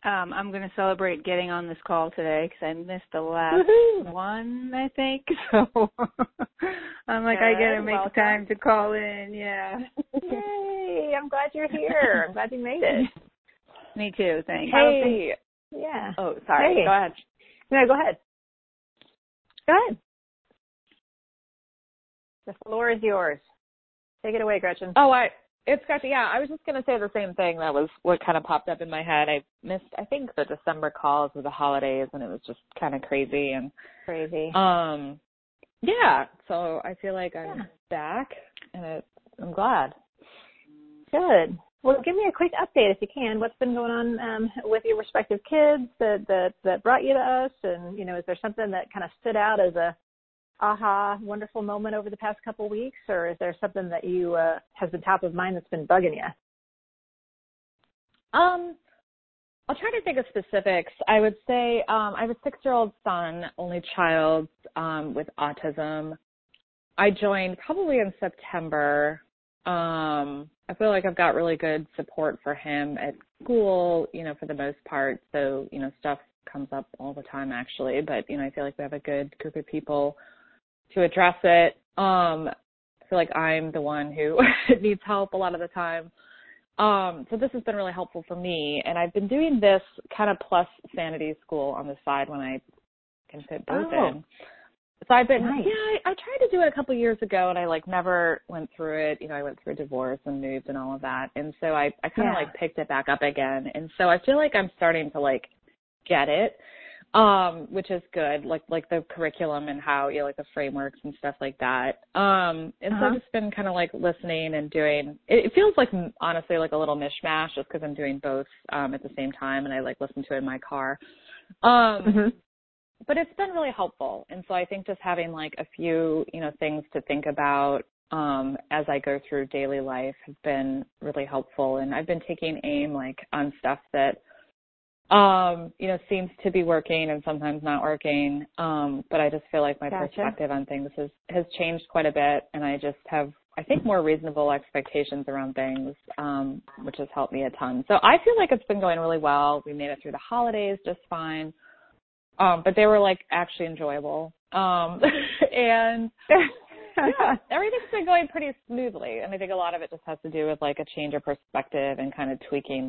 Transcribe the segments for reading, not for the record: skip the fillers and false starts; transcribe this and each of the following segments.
I'm going to celebrate getting on this call today because I missed the last one, I think. So I'm like, I got to make time to call in. Yeah. Yay. I'm glad you're here. I'm glad you made it. Me too. Thanks. Hey. Yeah. Oh, sorry. Hey. Go ahead. No, go ahead. Go ahead. The floor is yours. Take it away, Gretchen. It's Gretchen. Yeah, I was just going to say the same thing. That was what kind of popped up in my head. I missed, I think, the December calls with the holidays, and it was just kind of crazy. Yeah, so I feel like I'm back, and I'm glad. Good. Well, give me a quick update if you can. What's been going on with your respective kids that brought you to us? And, is there something that kind of stood out as a aha, wonderful moment over the past couple of weeks? Or is there something that you has been top of mind that's been bugging you? I'll try to think of specifics. I would say I have a 6-year-old son, only child with autism. I joined probably in September. I feel like I've got really good support for him at school, for the most part. So, stuff comes up all the time actually, but, I feel like we have a good group of people to address it. I feel like I'm the one who needs help a lot of the time. So this has been really helpful for me. And I've been doing this kind of plus Sanity School on the side when I can fit both in. So I've been, I tried to do it a couple of years ago and I never went through it. I went through a divorce and moved and all of that. And so I kind of picked it back up again. And so I feel like I'm starting to get it, which is good. Like the curriculum and how, the frameworks and stuff like that. And so I've just been kind of listening and doing, it feels honestly a little mishmash just because I'm doing both, at the same time. And I listen to it in my car. But it's been really helpful. And so I think just having a few, things to think about as I go through daily life has been really helpful. And I've been taking aim on stuff that, seems to be working and sometimes not working. But I just feel like my perspective on things has changed quite a bit. And I just have, I think, more reasonable expectations around things, which has helped me a ton. So I feel like it's been going really well. We made it through the holidays just fine. But they were actually enjoyable. And everything's been going pretty smoothly. And I think a lot of it just has to do with a change of perspective and kind of tweaking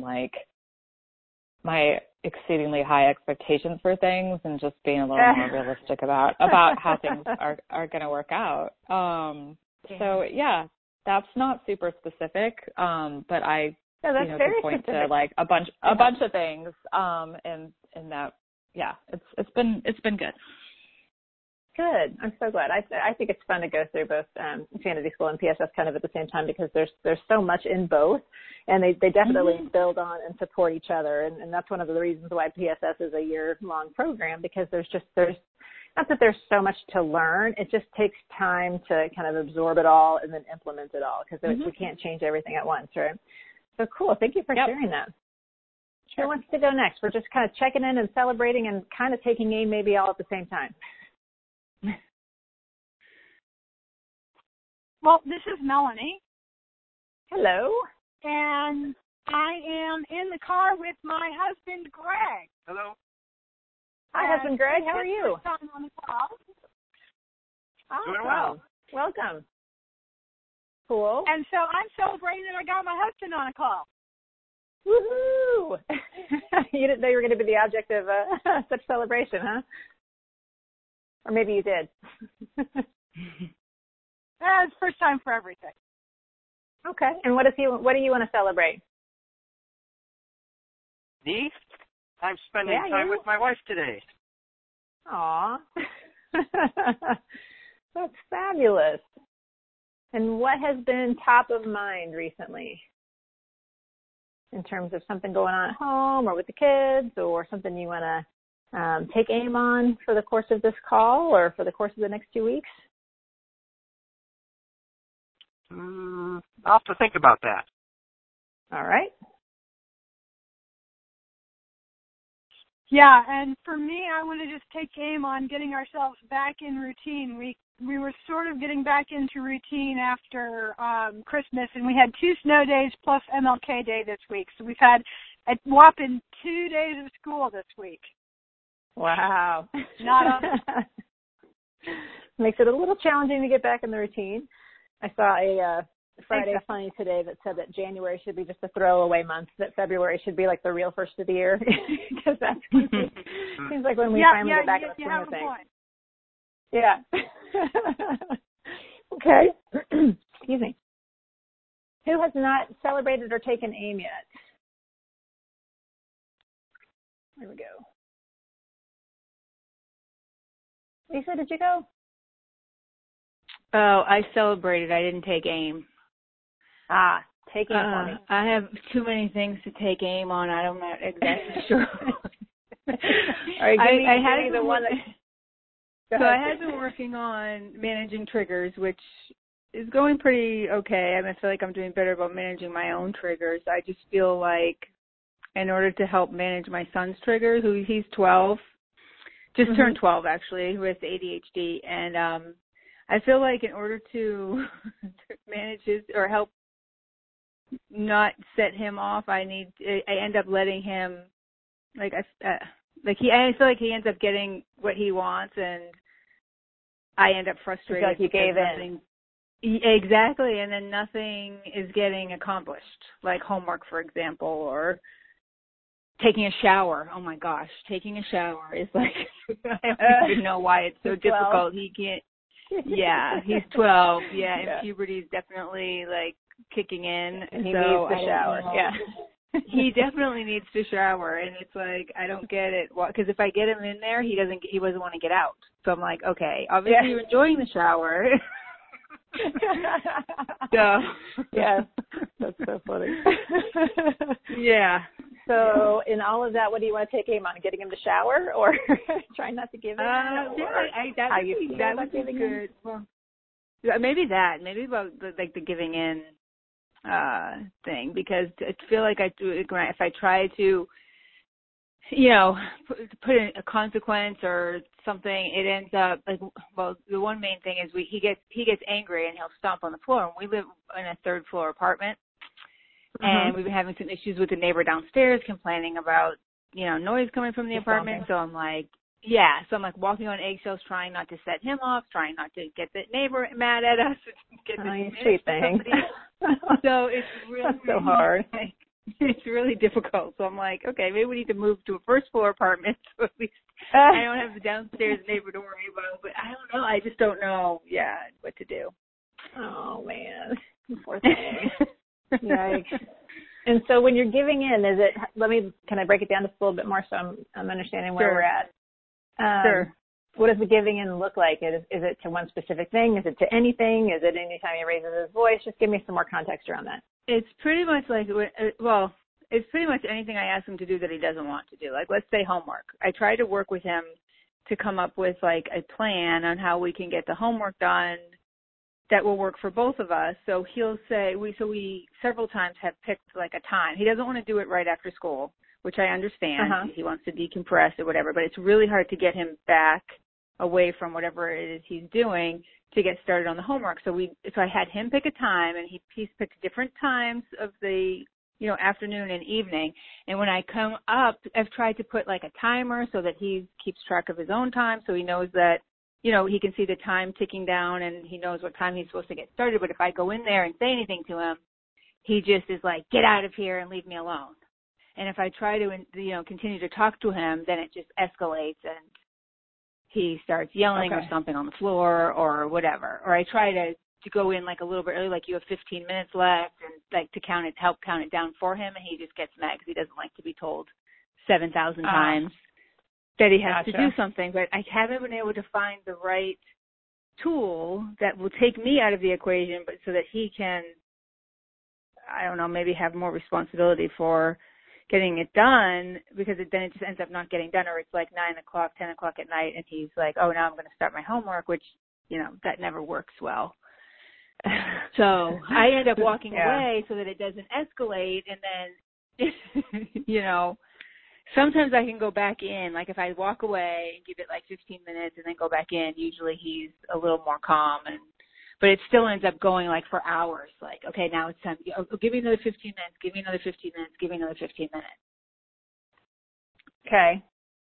my exceedingly high expectations for things and just being a little more realistic about how things are going to work out. So yeah, that's not super specific. But I, that's very point specific. to a bunch of things. And that, yeah, it's been good. Good. I'm so glad. I think it's fun to go through both Sanity School and PSS kind of at the same time because there's so much in both, and they definitely build on and support each other, and that's one of the reasons why PSS is a year-long program, because there's not that there's so much to learn, it just takes time to kind of absorb it all and then implement it all, because we can't change everything at once, right? So cool. Thank you for sharing that. Sure. Who wants to go next? We're just kind of checking in and celebrating and kind of taking aim maybe all at the same time. Well, this is Melanie. Hello. And I am in the car with my husband, Greg. Hello. Hi, husband Greg. How are you? On the call. Doing well. Welcome. Cool. And so I'm celebrating that I got my husband on a call. Woohoo! You didn't know you were going to be the object of such celebration, huh? Or maybe you did. It's first time for everything. Okay. And what do you want to celebrate? Me? I'm spending time with my wife today. Aw. That's fabulous. And what has been top of mind recently? In terms of something going on at home or with the kids, or something you want to take aim on for the course of this call or for the course of the next 2 weeks? I'll have to think about that. All right. Yeah, and for me, I want to just take aim on getting ourselves back in routine. We were sort of getting back into routine after Christmas, and we had 2 snow days plus MLK Day this week. So we've had a whopping 2 days of school this week. Wow. Not Makes it a little challenging to get back in the routine. I saw a Friday Funny today that said that January should be just a throwaway month, that February should be like the real first of the year, because that's seems like when we finally get back in the swing of things. Yeah. Okay. Excuse me. Who has not celebrated or taken AIM yet? There we go. Lisa, did you go? Oh, I celebrated. I didn't take AIM. Take AIM for me. I have too many things to take AIM on. I'm not exactly sure. All right, I had the one that. So I had been working on managing triggers, which is going pretty okay. I mean, I feel like I'm doing better about managing my own triggers. I just feel like in order to help manage my son's triggers, he's 12, just turned 12 actually, with ADHD, and I feel like in order to manage his or help not set him off, I end up letting him I feel like he ends up getting what he wants, and I end up frustrated. Like you gave in. Exactly, and then nothing is getting accomplished, like homework, for example, or taking a shower. Oh my gosh, taking a shower is like, I don't even know why it's so difficult. He can't, yeah, he's 12, yeah, and puberty is definitely like kicking in. And he needs the shower, yeah. He definitely needs to shower, and it's like, I don't get it, because if I get him in there, he doesn't want to get out. So I'm like, okay, obviously you're enjoying the shower. So yes, that's so funny. Yeah. So in all of that, what do you want to take aim on? Getting him to shower, or trying not to give him? That would be good. Well, maybe that. Maybe about the giving in thing, because I feel like I do if I try to, put in a consequence or something, it ends up like, well, the one main thing is he gets angry and he'll stomp on the floor. And we live in a 3rd floor apartment, and we've been having some issues with the neighbor downstairs complaining about noise coming from the apartment. So I'm like, walking on eggshells, trying not to set him off, trying not to get the neighbor mad at us. You sweet thing. So it's really that's so hard. It's really difficult. So I'm like, okay, maybe we need to move to a 1st floor apartment, so at least I don't have the downstairs neighbor to worry about. But I don't know. I just don't know, what to do. Oh man, poor thing. Yikes. And so when you're giving in, can I break it down just a little bit more so I'm understanding where we're at? Sure. What does the giving in look like? Is it to one specific thing? Is it to anything? Is it anytime he raises his voice? Just give me some more context around that. It's pretty much it's pretty much anything I ask him to do that he doesn't want to do. Like, let's say homework. I try to work with him to come up with like a plan on how we can get the homework done that will work for both of us. So he'll say, we several times have picked like a time. He doesn't want to do it right after school, which I understand. He wants to decompress or whatever, but it's really hard to get him back away from whatever it is he's doing to get started on the homework. So I had him pick a time, and he's picked different times of the, afternoon and evening. And when I come up, I've tried to put like a timer so that he keeps track of his own time, so he knows that, he can see the time ticking down and he knows what time he's supposed to get started. But if I go in there and say anything to him, he just is like, get out of here and leave me alone. And if I try to, continue to talk to him, then it just escalates and he starts yelling or something on the floor or whatever. Or I try to go in like a little bit early, like you have 15 minutes left, and like to help count it down for him. And he just gets mad because he doesn't like to be told 7,000 times that he has to do something. But I haven't been able to find the right tool that will take me out of the equation, but so that he can, I don't know, maybe have more responsibility for getting it done, because then it just ends up not getting done, or it's like 9 o'clock, 10 o'clock at night, and he's like, oh, now I'm going to start my homework, which, that never works well. So I end up walking away so that it doesn't escalate, and then, sometimes I can go back in. Like if I walk away and give it like 15 minutes and then go back in, usually he's a little more calm, but it still ends up going like for hours. Like, okay, now it's time. Oh, give me another 15 minutes. Give me another 15 minutes. Give me another 15 minutes. Okay.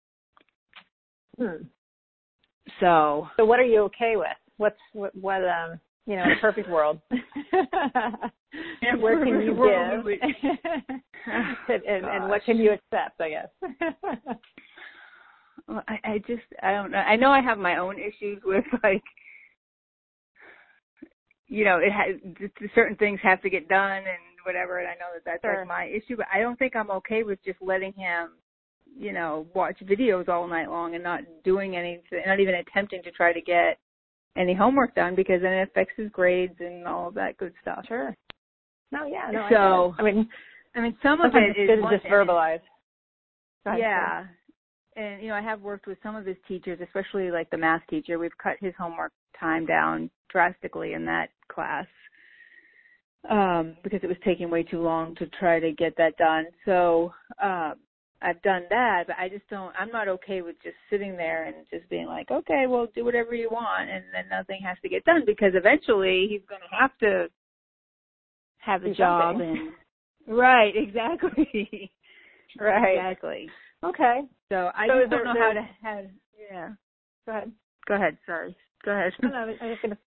So what are you okay with? What in a perfect world, where can you give? and what can you accept, I guess? Well, I don't know. I know I have my own issues with, like, certain things have to get done and whatever, and I know that's sure. like my issue, but I don't think I'm okay with just letting him, watch videos all night long and not doing anything, not even attempting to try to get any homework done, because then it affects his grades and all of that good stuff. Sure. No, yeah, no. So, I mean, some of it is just verbalized. Yeah. And, I have worked with some of his teachers, especially like the math teacher. We've cut his homework time down drastically in that class because it was taking way too long to try to get that done. So I've done that, but I'm not okay with just sitting there and just being like, okay, well, do whatever you want, and then nothing has to get done, because eventually he's going to have to have a job. Right, exactly. Right. Exactly. Okay. So I just don't know how to yeah. Go ahead, sorry. Go ahead. No, I was just going to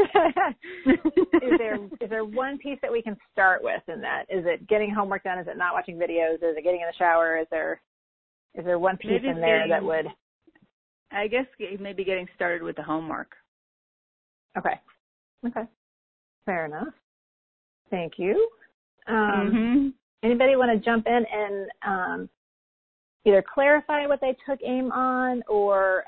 is there one piece that we can start with in that? Is it getting homework done? Is it not watching videos? Is it getting in the shower? Is there one piece in there that would? I guess maybe getting started with the homework. Okay. Fair enough. Thank you. Anybody want to jump in and either clarify what they took aim on, or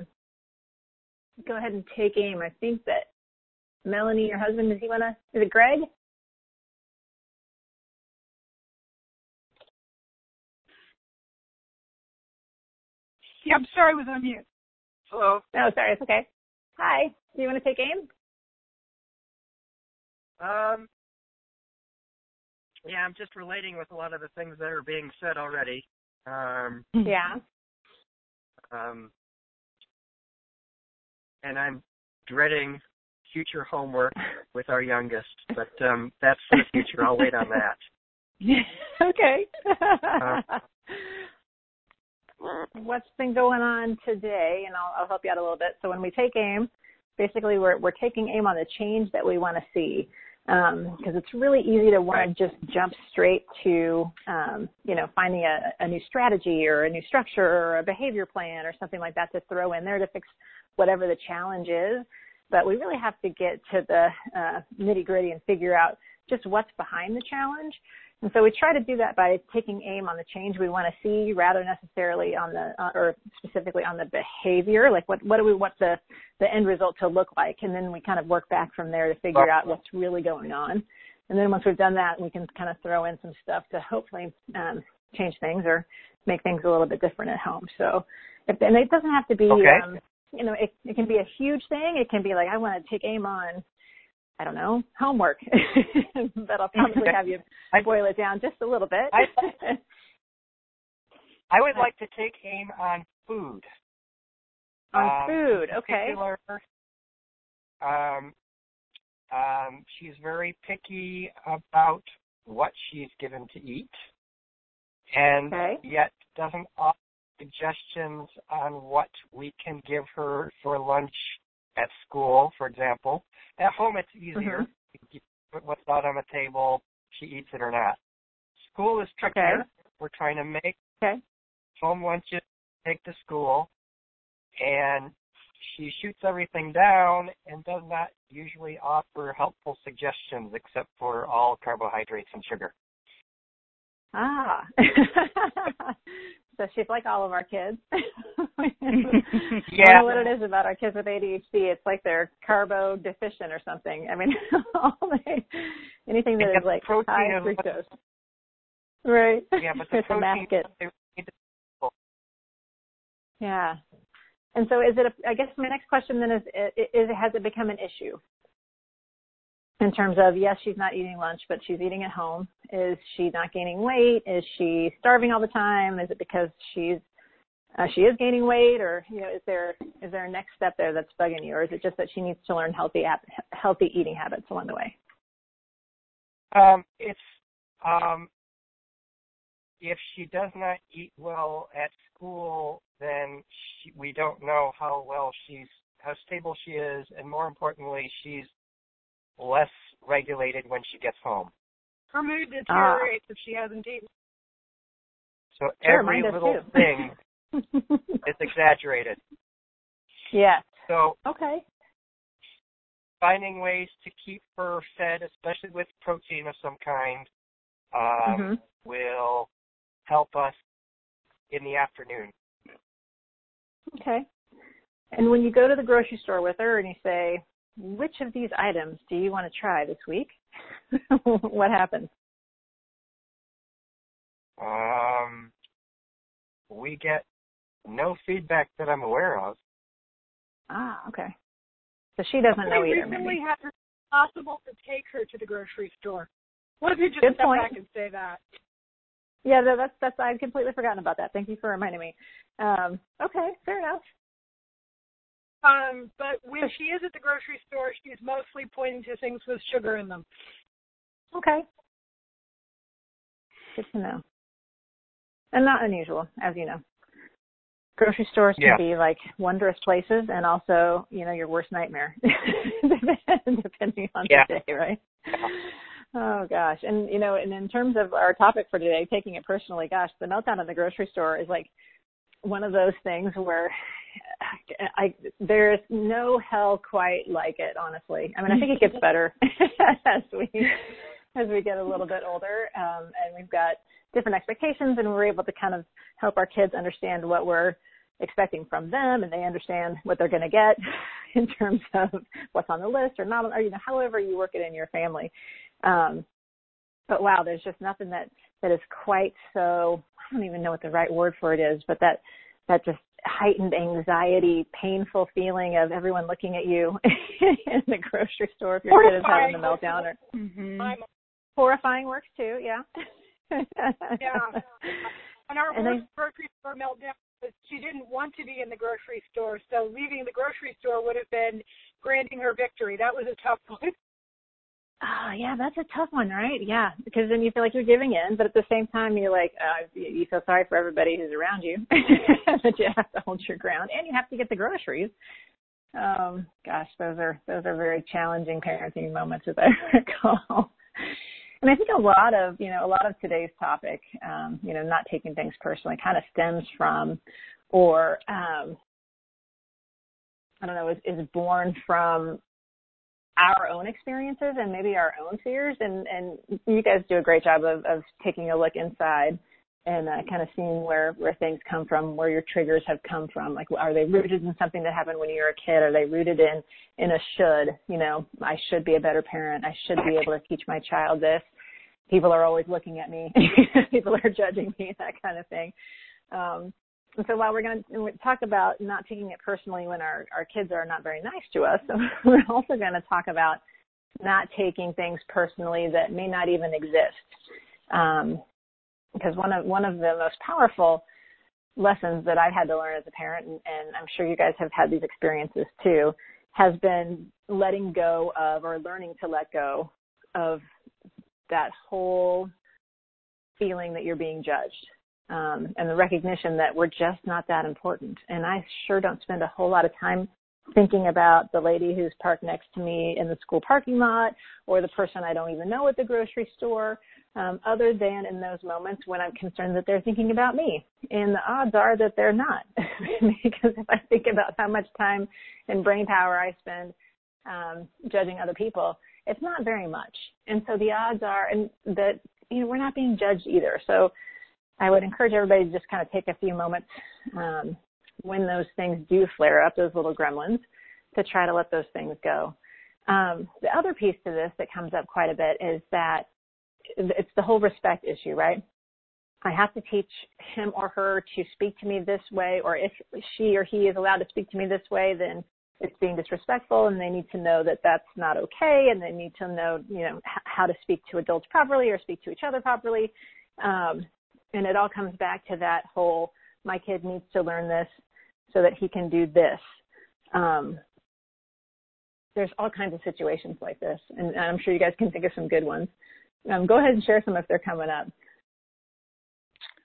go ahead and take aim? I think that Melanie, your husband, is it Greg? Yeah, I'm sorry, I was on mute. Hello. No, sorry, it's okay. Hi. Do you want to take aim? Yeah, I'm just relating with a lot of the things that are being said already. Yeah. And I'm dreading future homework with our youngest, but that's for the future. I'll wait on that. Okay. What's been going on today? And I'll help you out a little bit. So when we take aim, basically we're taking aim on the change that we want to see, because it's really easy to want to just jump straight to finding a new strategy or a new structure or a behavior plan or something like that to throw in there to fix whatever the challenge is. But we really have to get to the nitty gritty and figure out just what's behind the challenge. And so we try to do that by taking aim on the change we want to see, rather necessarily on or specifically on the behavior, like what do we want the end result to look like, and then we kind of work back from there to figure out what's really going on. And then once we've done that, we can kind of throw in some stuff to hopefully change things or make things a little bit different at home. So, and it doesn't have to be, it can be a huge thing. It can be like, I want to take aim on, I don't know, homework. But I'll probably have you boil it down just a little bit. I would like to take aim on food. On food, okay. She's very picky about what she's given to eat, and yet doesn't offer suggestions on what we can give her for lunch at school, for example. At home, it's easier. You put what's out on the table, she eats it or not. School is trickier. We're trying to make home lunches, take to school, and she shoots everything down and does not usually offer helpful suggestions except for all carbohydrates and sugar. Ah. So she's like all of our kids. I don't know what it is about our kids with ADHD. It's like they're carbo deficient or something. I mean, anything that is like high fructose. Right. Yeah, but the protein. Yeah. And so I guess my next question then is has it become an issue? In terms of, yes, she's not eating lunch, but she's eating at home. Is she not gaining weight? Is she starving all the time? Is it because she is gaining weight, or is there a next step there that's bugging you, or is it just that she needs to learn healthy eating habits along the way? if she does not eat well at school, then we don't know how stable she is, and more importantly, she's less regulated when she gets home. Her mood deteriorates if she hasn't eaten. So every little thing is exaggerated. Yeah. So okay. Finding ways to keep her fed, especially with protein of some kind, will help us in the afternoon. Okay. And when you go to the grocery store with her and you say, which of these items do you want to try this week? What happens? We get no feedback that I'm aware of. Okay. So she doesn't know either. We recently had it possible to take her to the grocery store. What if you just Good step point. back and say that? Yeah, that's I'd completely forgotten about that. Thank you for reminding me. Okay, fair enough. But when she is at the grocery store, she's mostly pointing to things with sugar in them. Okay. Good to know. And not unusual, as you know. Grocery stores can be like wondrous places and also, your worst nightmare, depending on the day, right? Oh, gosh. And, and in terms of our topic for today, taking it personally, gosh, the meltdown in the grocery store is like one of those things where there's no hell quite like it, honestly. I mean, I think it gets better as we get a little bit older, and we've got different expectations, and we're able to kind of help our kids understand what we're expecting from them, and they understand what they're going to get in terms of what's on the list or not, or however you work it in your family. But wow, there's just nothing that is quite so, I don't even know what the right word for it is, but that just heightened anxiety, painful feeling of everyone looking at you in the grocery store if your kid is having a meltdown. Or horrifying works too, yeah. Yeah. And our grocery store meltdown was she didn't want to be in the grocery store, so leaving the grocery store would have been granting her victory. That was a tough one. Oh, yeah, that's a tough one, right? Yeah, because then you feel like you're giving in, but at the same time, you're like, you feel sorry for everybody who's around you, but you have to hold your ground, and you have to get the groceries. Gosh, those are very challenging parenting moments, as I recall. And I think a lot of today's topic, not taking things personally, kind of stems from, or I don't know, is born from our own experiences and maybe our own fears. And you guys do a great job of taking a look inside and kind of seeing where things come from, where your triggers have come from. Like, are they rooted in something that happened when you were a kid? Are they rooted in a should? I should be a better parent. I should be able to teach my child this. People are always looking at me. People are judging me, that kind of thing. And so while we're going to talk about not taking it personally when our kids are not very nice to us, we're also going to talk about not taking things personally that may not even exist. Because one of the most powerful lessons that I've had to learn as a parent, and I'm sure you guys have had these experiences too, has been letting go of, or learning to let go of, that whole feeling that you're being judged. And the recognition that we're just not that important. And I sure don't spend a whole lot of time thinking about the lady who's parked next to me in the school parking lot, or the person I don't even know at the grocery store, other than in those moments when I'm concerned that they're thinking about me. And the odds are that they're not, because if I think about how much time and brain power I spend judging other people, it's not very much. And so the odds are that we're not being judged either. So I would encourage everybody to just kind of take a few moments when those things do flare up, those little gremlins, to try to let those things go. The other piece to this that comes up quite a bit is that it's the whole respect issue, right? I have to teach him or her to speak to me this way, or if she or he is allowed to speak to me this way, then it's being disrespectful, and they need to know that that's not okay, and they need to know, how to speak to adults properly or speak to each other properly. And it all comes back to that whole, my kid needs to learn this so that he can do this. There's all kinds of situations like this, and I'm sure you guys can think of some good ones. Go ahead and share some if they're coming up.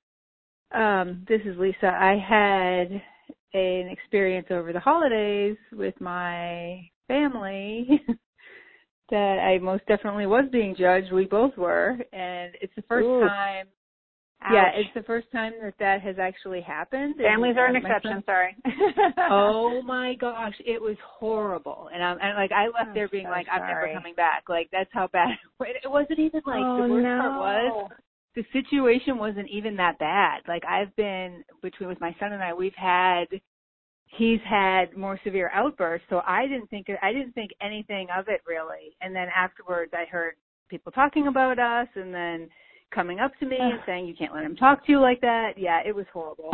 This is Lisa. I had an experience over the holidays with my family that I most definitely was being judged. We both were, and it's the first time. Ouch. Yeah, it's the first time that has actually happened. Families are an exception. Sorry. Oh my gosh, it was horrible, and I left there being like, I'm never coming back. Like that's how bad it wasn't even like the worst part was. The situation wasn't even that bad. Like I've been with my son and I, he's had more severe outbursts. So I didn't think anything of it really. And then afterwards I heard people talking about us and then coming up to me and saying, you can't let him talk to you like that. Yeah, it was horrible.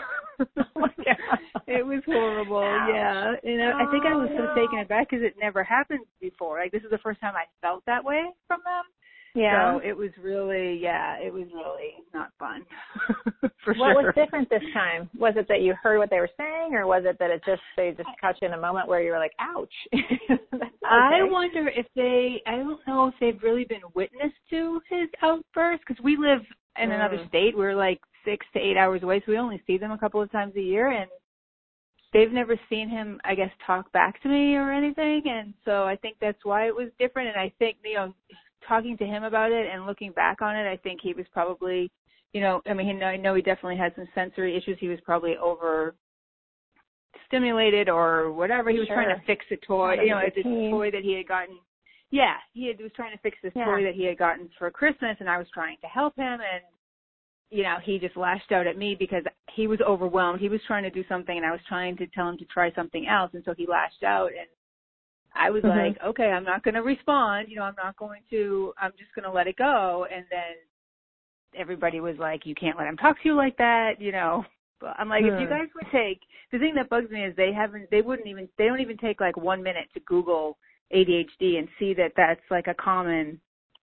It was horrible. Yeah. And I think I was so taken aback because it never happened before. Like this is the first time I felt that way from them. Yeah. So it was really not fun. For what sure. was different this time? Was it that you heard what they were saying, or was it that they just caught you in a moment where you were like, ouch? I wonder if I don't know if they've really been witness to his outburst, because we live in another state. We're like 6 to 8 hours away, so we only see them a couple of times a year, and they've never seen him, I guess, talk back to me or anything, and so I think that's why it was different, and I think, talking to him about it and looking back on it, I think he was probably, I know he definitely had some sensory issues. He was probably overstimulated or whatever. He was trying to fix a toy, the toy that he had gotten. Yeah, was trying to fix this toy that he had gotten for Christmas, and I was trying to help him, and, he just lashed out at me because he was overwhelmed. He was trying to do something, and I was trying to tell him to try something else, and so he lashed out, and I was like, okay, I'm not going to respond. I'm just going to let it go. And then everybody was like, you can't let him talk to you like that, But I'm like, if you guys would the thing that bugs me is they don't even take like 1 minute to Google ADHD and see that that's like a common,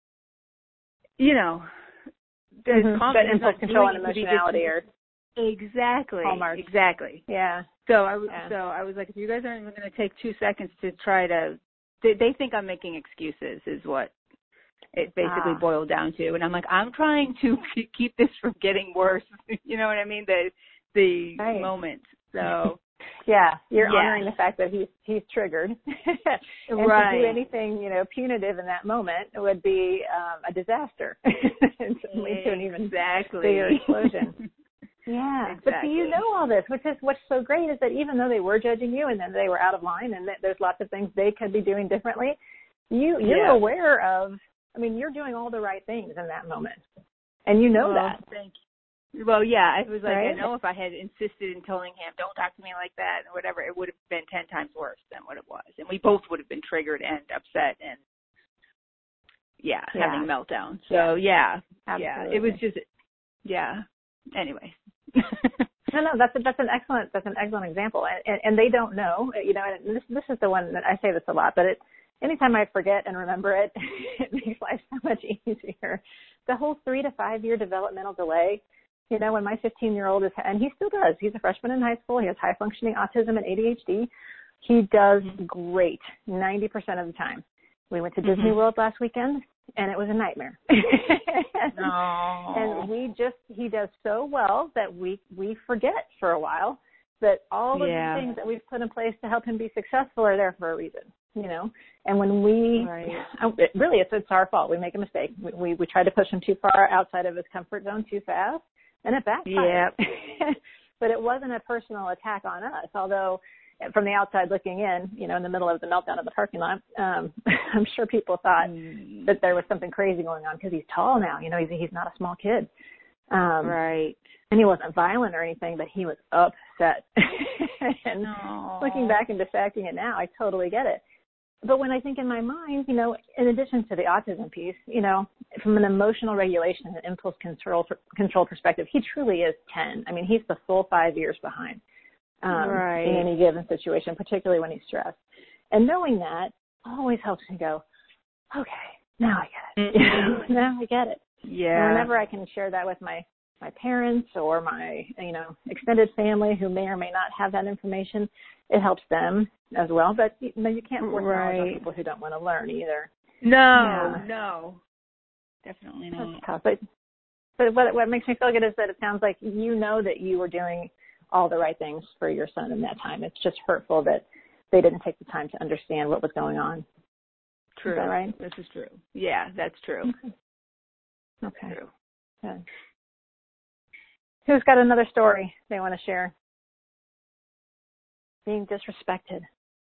there's common impulse control and emotionality or exactly. hallmarks. Exactly. Yeah. So I was like, if you guys aren't even going to take 2 seconds to try to, they think I'm making excuses is what it basically boiled down to. And I'm like, I'm trying to keep this from getting worse. You know what I mean? The moment. So yeah, you're honoring the fact that he's triggered. And to do anything, punitive in that moment would be a disaster. And lead to an even bigger explosion. Yeah, exactly. But do you know all this? What's so great is that even though they were judging you and then they were out of line and there's lots of things they could be doing differently, you're aware of, you're doing all the right things in that moment. And you know that. Thank you. Well, yeah, I was like, I know if I had insisted in telling him, don't talk to me like that or whatever, it would have been 10 times worse than what it was. And we both would have been triggered and upset and, having a meltdown. So, it was just, anyway. No, that's an excellent example, and they don't know, And this is the one that I say this a lot, but anytime I forget and remember it, it makes life so much easier. The whole 3 to 5 year developmental delay, when my 15-year-old and he still does. He's a freshman in high school. He has high functioning autism and ADHD. He does great 90% of the time. We went to Disney World last weekend, and it was a nightmare. And he does so well that we forget for a while that all of the things that we've put in place to help him be successful are there for a reason, And when really it's our fault. We make a mistake. We try to push him too far outside of his comfort zone too fast, and it backfired. But it wasn't a personal attack on us, although from the outside looking in, in the middle of the meltdown of the parking lot, I'm sure people thought that there was something crazy going on because he's tall now. He's not a small kid. Right. And he wasn't violent or anything, but he was upset. And looking back and dissecting it now, I totally get it. But when I think in my mind, in addition to the autism piece, from an emotional regulation and impulse control perspective, he truly is 10. He's the full 5 years behind. In any given situation, particularly when he's stressed. And knowing that always helps me go, okay, now I get it. Now I get it. Yeah. And whenever I can share that with my parents or my, extended family who may or may not have that information, it helps them as well. But you can't force knowledge on people who don't want to learn either. No. Definitely not. That's tough. But But what makes me feel good is that it sounds like you know that you were doing all the right things for your son in that time. It's just hurtful that they didn't take the time to understand what was going on. True. Is that right? This is true. Yeah, that's true. Okay. True. Good. Who's got another story they want to share? Being disrespected.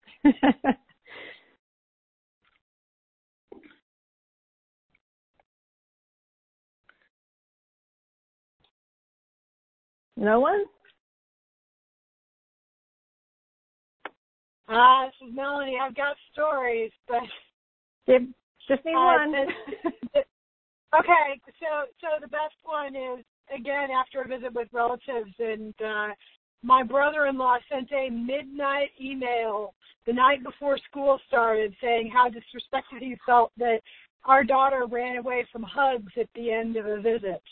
No one? This is Melanie. I've got stories, but Just need one. Okay, so the best one is, again, after a visit with relatives, and my brother-in-law sent a midnight email the night before school started saying how disrespected he felt that our daughter ran away from hugs at the end of a visit.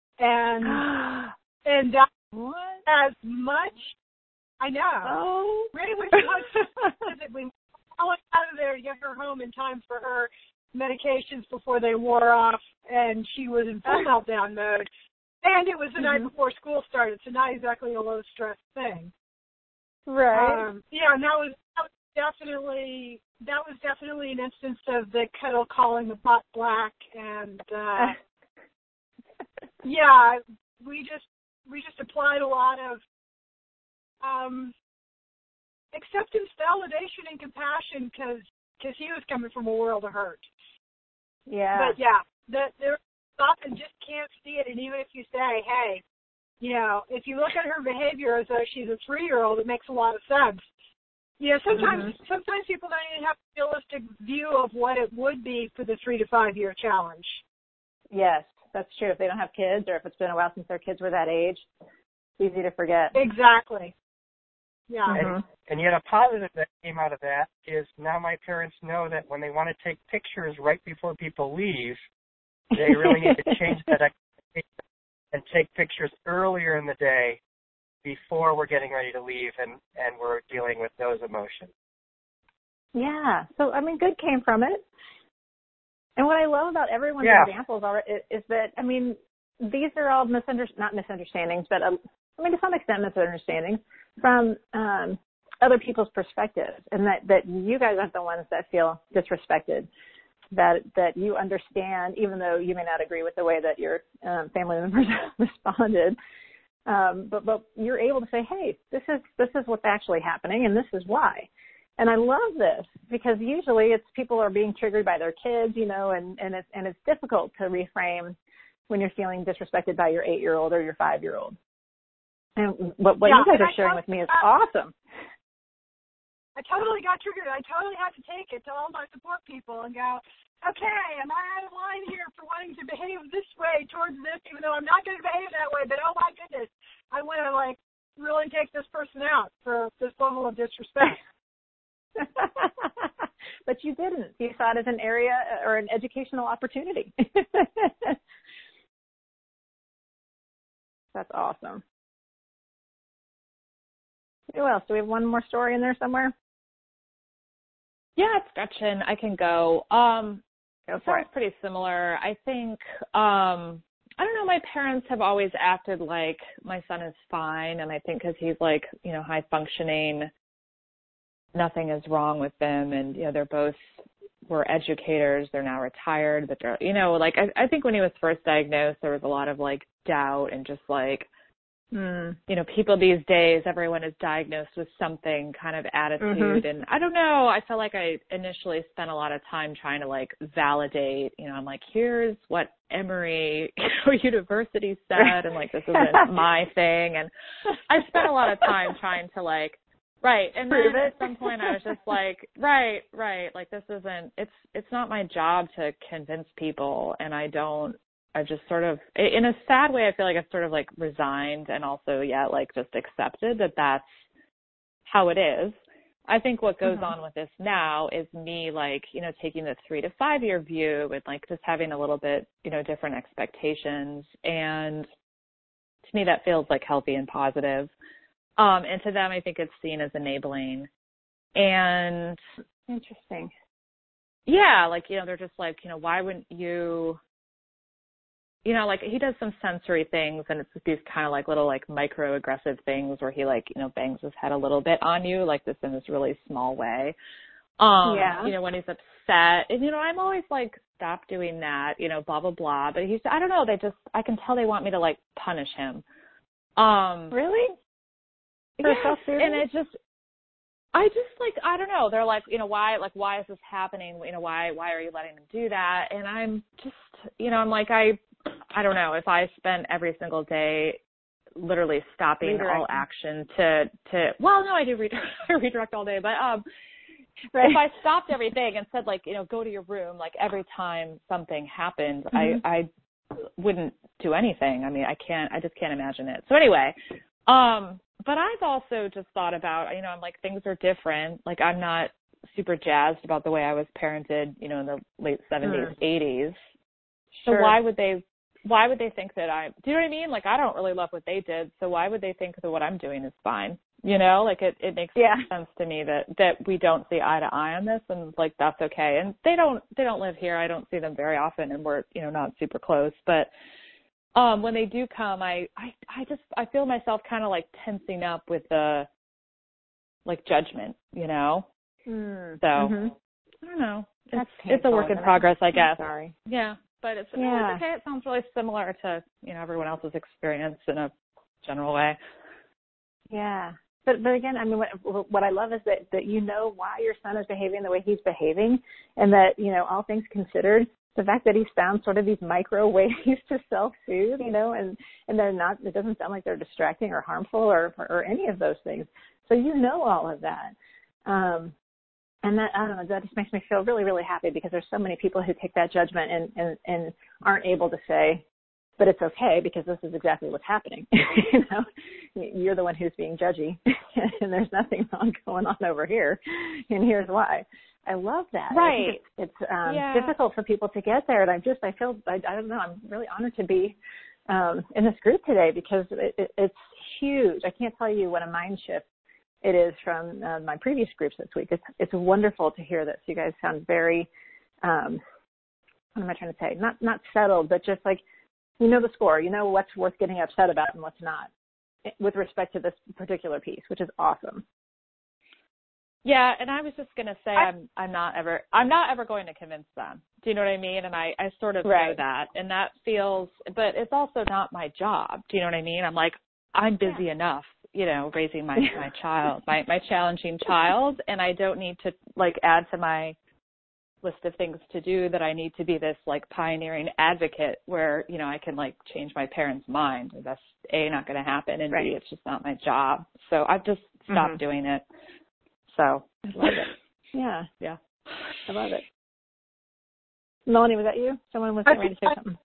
And that as much, I know. Oh. Ran away from hugs. We all out of there to get her home in time for her medications before they wore off, and she was in full meltdown mode. And it was the night before school started, so not exactly a low-stress thing. Right. And that was definitely an instance of the kettle calling the pot black, and we just applied a lot of acceptance, validation, and compassion because he was coming from a world of hurt. Yeah. But they're often just can't see it, and even if you say, hey, if you look at her behavior as though she's a 3-year-old, it makes a lot of sense. Sometimes people don't even have a realistic view of what it would be for the 3 to 5 year challenge. Yes, that's true. If they don't have kids, or if it's been a while since their kids were that age, it's easy to forget. Exactly. Yeah. And yet a positive that came out of that is now my parents know that when they want to take pictures right before people leave, they really need to change that expectation and take pictures earlier in the day before we're getting ready to leave and we're dealing with those emotions. Yeah. So, good came from it. And what I love about everyone's examples is that, these are all not misunderstandings, but to some extent misunderstandings from other people's perspectives, and that you guys aren't the ones that feel disrespected, that you understand, even though you may not agree with the way that your family members responded, but you're able to say, hey, this is what's actually happening, and this is why. And I love this because usually it's people are being triggered by their kids, and it's difficult to reframe when you're feeling disrespected by your 8-year-old or your 5-year-old. And what you guys are sharing with me is awesome. I totally got triggered. I totally had to take it to all my support people and go, okay, am I out of line here for wanting to behave this way towards this, even though I'm not going to behave that way? But oh my goodness, I want to really take this person out for this level of disrespect. But you didn't. You saw it as an area or an educational opportunity. That's awesome. Who else? Do we have one more story in there somewhere? Yeah, it's Gretchen. I can go. Go for it. Sounds pretty similar. I think, I don't know, my parents have always acted like my son is fine, and I think because he's high functioning, nothing is wrong with them, and they're both were educators. They're now retired, but they're I think when he was first diagnosed, there was a lot of doubt and just people these days, everyone is diagnosed with something kind of attitude. And I don't know, I felt like I initially spent a lot of time trying to validate, I'm here's what Emory University said, and this isn't my thing. And I spent a lot of time trying to right. And then at some point I was just right. This isn't, it's not my job to convince people. And I just sort of, in a sad way, I feel like I've sort of resigned and also, just accepted that that's how it is. I think what goes on with this now is me taking the 3 to 5 year view with just having a little bit, different expectations. And to me, that feels healthy and positive. And to them, I think it's seen as enabling. And interesting. Yeah, they're just why wouldn't you you know, like he does some sensory things, and it's these kind of like little like microaggressive things where he like, you know, bangs his head a little bit on you, like this in this really small way. You know, when he's upset, and you know, I'm always like, stop doing that, you know, blah blah blah. But he's, I don't know, I can tell they want me to like punish him. Really? Yes, and I just like, I don't know. They're like, you know, why is this happening? You know, why are you letting them do that? And I'm just, you know, I'm like, I don't know, if I spent every single day literally stopping all action to well, no, I do redirect all day, but if I stopped everything and said like, you know, go to your room, like every time something happened, I wouldn't do anything. I mean, I just can't imagine it. So anyway, but I've also just thought about, you know, I'm like, things are different. Like, I'm not super jazzed about the way I was parented, you know, in the late 70s, 80s. So why would they think that do you know what I mean? Like, I don't really love what they did, so why would they think that what I'm doing is fine? You know, like it makes sense to me that we don't see eye to eye on this, and like, that's okay. And they don't live here. I don't see them very often, and we're, you know, not super close, but when they do come, I feel myself kind of like tensing up with the like judgment, you know? So I don't know. It's a work in progress, I guess. Sorry. Yeah, but it's okay. It sounds really similar to, you know, everyone else's experience in a general way. Yeah. But again, I mean, what I love is that you know why your son is behaving the way he's behaving, and that, you know, all things considered, the fact that he's found sort of these micro ways to self-soothe, you know, and they're not, it doesn't sound like they're distracting or harmful or any of those things. So you know all of that. And that, I don't know, that just makes me feel really, really happy, because there's so many people who take that judgment and aren't able to say, but it's okay because this is exactly what's happening. You know, you're the one who's being judgy, and there's nothing wrong going on over here, and here's why. I love that. Right. It's difficult for people to get there, and I feel, I don't know, I'm really honored to be in this group today, because it's huge. I can't tell you what a mind shift it is from my previous groups this week. It's wonderful to hear this. You guys sound very, what am I trying to say? Not settled, but just like, you know the score. You know what's worth getting upset about and what's not, with respect to this particular piece, which is awesome. Yeah, and I was just going to say, I'm not ever going to convince them. Do you know what I mean? And I sort of know that, and that feels, but it's also not my job. Do you know what I mean? I'm like, I'm busy enough, you know, raising my child, my challenging child, and I don't need to like add to my list of things to do that I need to be this like pioneering advocate where, you know, I can like change my parents' mind. That's A, not going to happen, and B, it's just not my job. So I've just stopped doing it. So I love it. Yeah. I love it. Melanie, was that you? Someone was ready to say something.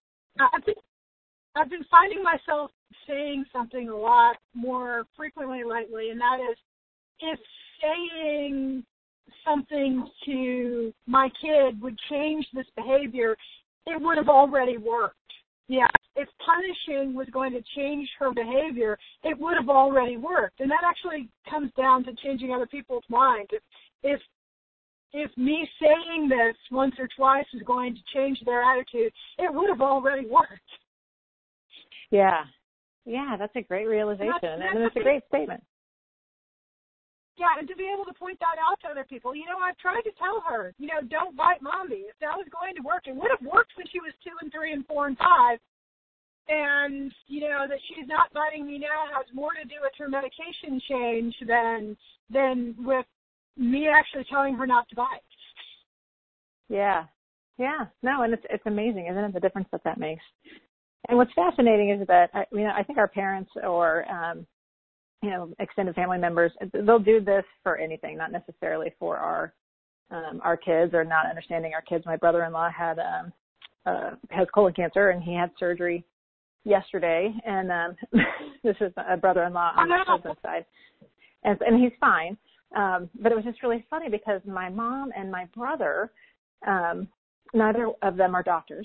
I've been finding myself saying something a lot more frequently lately, and that is, if saying something to my kid would change this behavior, it would have already worked. Yeah, if punishing was going to change her behavior, it would have already worked. And that actually comes down to changing other people's minds. If me saying this once or twice is going to change their attitude, it would have already worked. Yeah, that's a great realization, and it's a great statement. Yeah, and to be able to point that out to other people. You know, I've tried to tell her, you know, don't bite mommy. If that was going to work, it would have worked when she was 2 and 3 and 4 and 5. And, you know, that she's not biting me now has more to do with her medication change than with me actually telling her not to bite. Yeah. No, and it's amazing, isn't it, the difference that makes. And what's fascinating is that, you know, I think our parents or, you know, extended family members, they'll do this for anything, not necessarily for our kids or not understanding our kids. My brother-in-law has colon cancer, and he had surgery yesterday, and this is a brother-in-law on my husband's side, and he's fine. But it was just really funny because my mom and my brother, neither of them are doctors.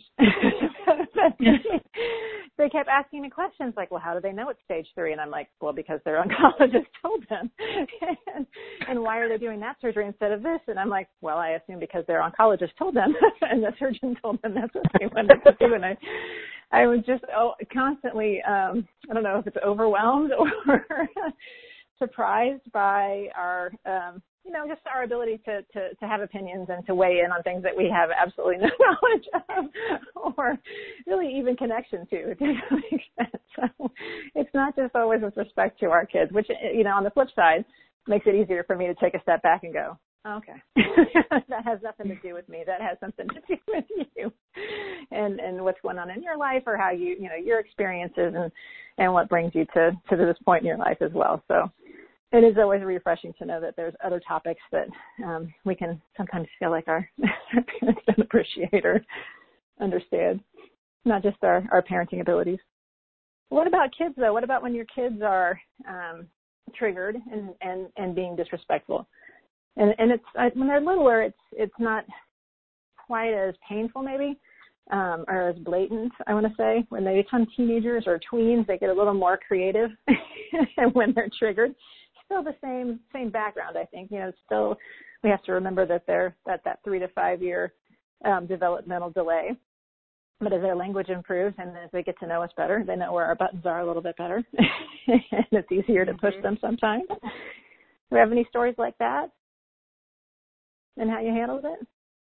They kept asking me questions like, well, how do they know it's stage 3? And I'm like, well, because their oncologist told them. And why are they doing that surgery instead of this? And I'm like, well, I assume because their oncologist told them and the surgeon told them that's what they wanted to do. And I was just constantly, I don't know if it's overwhelmed or surprised by our, just our ability to have opinions and to weigh in on things that we have absolutely no knowledge of or really even connection to, if that makes sense. So it's not just always with respect to our kids, which, on the flip side, makes it easier for me to take a step back and go, okay, that has nothing to do with me. That has something to do with you and what's going on in your life or how your experiences and what brings you to this point in your life as well. So it is always refreshing to know that there's other topics that we can sometimes feel like our parents don't appreciate or understand, not just our parenting abilities. What about kids, though? What about when your kids are triggered and being disrespectful? And it's when they're littler, it's not quite as painful maybe, or as blatant, I want to say. When they become teenagers or tweens, they get a little more creative and when they're triggered. Still the same background, I think. Still we have to remember that they're that 3 to 5 year developmental delay. But as their language improves and as they get to know us better, they know where our buttons are a little bit better. And it's easier to push them sometimes. Do we have any stories like that and how you handled it?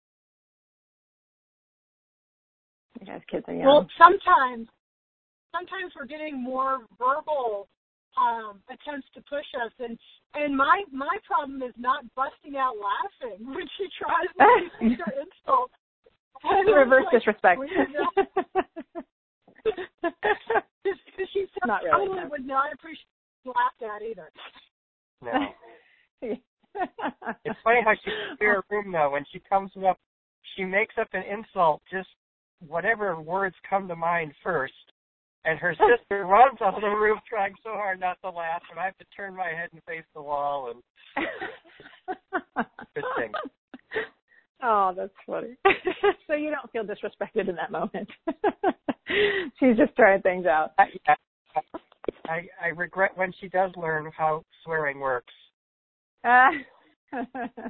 You guys kids are young. Well, sometimes we're getting more verbal attempts to push us, and my problem is not busting out laughing when she tries to use her insult. Reverse disrespect. Because she not really, probably would not appreciate laughed at either. No. It's funny how she clears her room though. When she comes up, she makes up an insult, just whatever words come to mind first. And her sister runs out of the room trying so hard not to laugh, and I have to turn my head and face the wall. And interesting. Oh, that's funny. So you don't feel disrespected in that moment. She's just trying things out. I regret when she does learn how swearing works. That's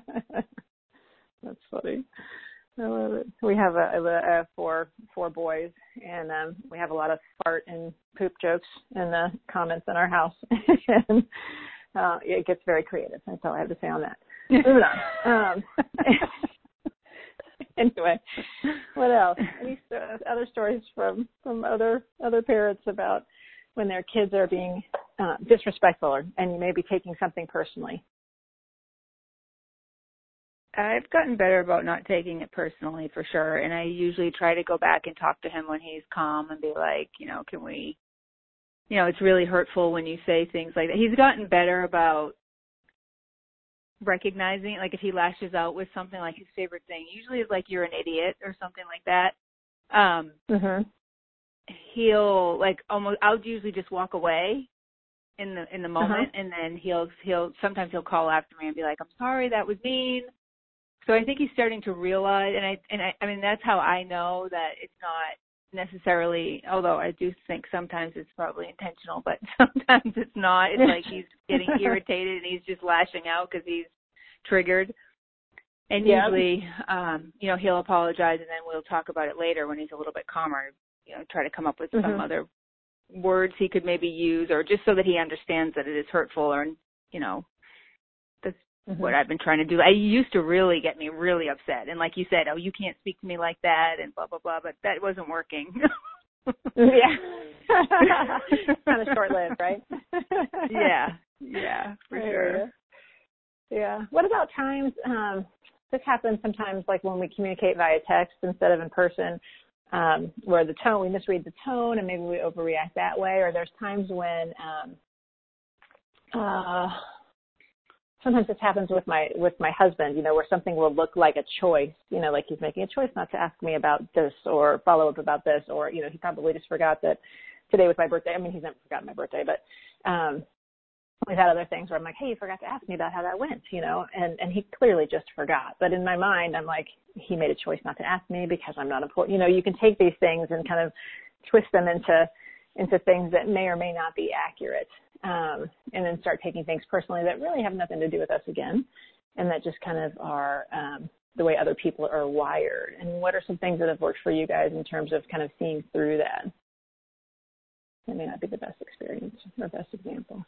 funny. I love it. We have four boys, and we have a lot of fart and poop jokes in the comments in our house. And it gets very creative. That's all I have to say on that. Moving on. Anyway, what else? Any other stories from other parents about when their kids are being disrespectful and you may be taking something personally? I've gotten better about not taking it personally for sure, and I usually try to go back and talk to him when he's calm and be like, can we, it's really hurtful when you say things like that. He's gotten better about recognizing, like if he lashes out with something, like his favorite thing usually is like, you're an idiot or something like that. He'll I'll usually just walk away in the moment, and then sometimes he'll call after me and be like, I'm sorry, that was mean. So I think he's starting to realize, and I mean, that's how I know that it's not necessarily, although I do think sometimes it's probably intentional, but sometimes it's not. It's like he's getting irritated and he's just lashing out because he's triggered. And usually, he'll apologize and then we'll talk about it later when he's a little bit calmer, try to come up with some other words he could maybe use, or just so that he understands that it is hurtful, or, that's what I've been trying to do. I used to really get me really upset. And like you said, you can't speak to me like that and blah, blah, blah, but that wasn't working. Yeah. Kind of short-lived, right? Yeah, for sure. Yeah. What about times, this happens sometimes like when we communicate via text instead of in person, where we misread the tone and maybe we overreact that way, or there's times when, sometimes this happens with my husband, where something will look like a choice, like he's making a choice not to ask me about this or follow up about this, or, he probably just forgot that today was my birthday. I mean, he's never forgotten my birthday, but we've had other things where I'm like, hey, you forgot to ask me about how that went, and he clearly just forgot. But in my mind, I'm like, he made a choice not to ask me because I'm not important. You can take these things and kind of twist them into things that may or may not be accurate. And then start taking things personally that really have nothing to do with us again, and that just kind of are the way other people are wired. And what are some things that have worked for you guys in terms of kind of seeing through that? That may not be the best experience or best example.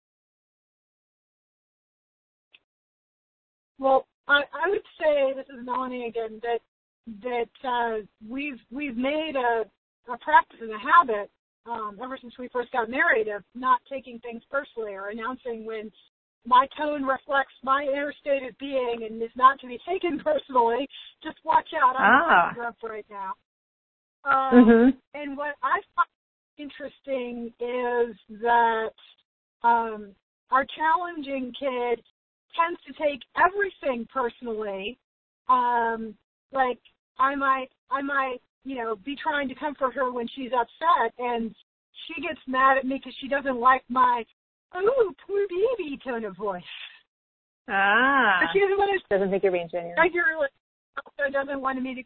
Well, I would say, this is Melanie again, that we've made a practice and a habit ever since we first got married of not taking things personally or announcing when my tone reflects my inner state of being and is not to be taken personally. Just watch out, I'm drunk right now. And what I find interesting is that our challenging kid tends to take everything personally. Like I might, be trying to comfort her when she's upset, and she gets mad at me because she doesn't like my "oh, poor baby" tone of voice. But she doesn't think you're being genuine. Regularly, also doesn't want me to,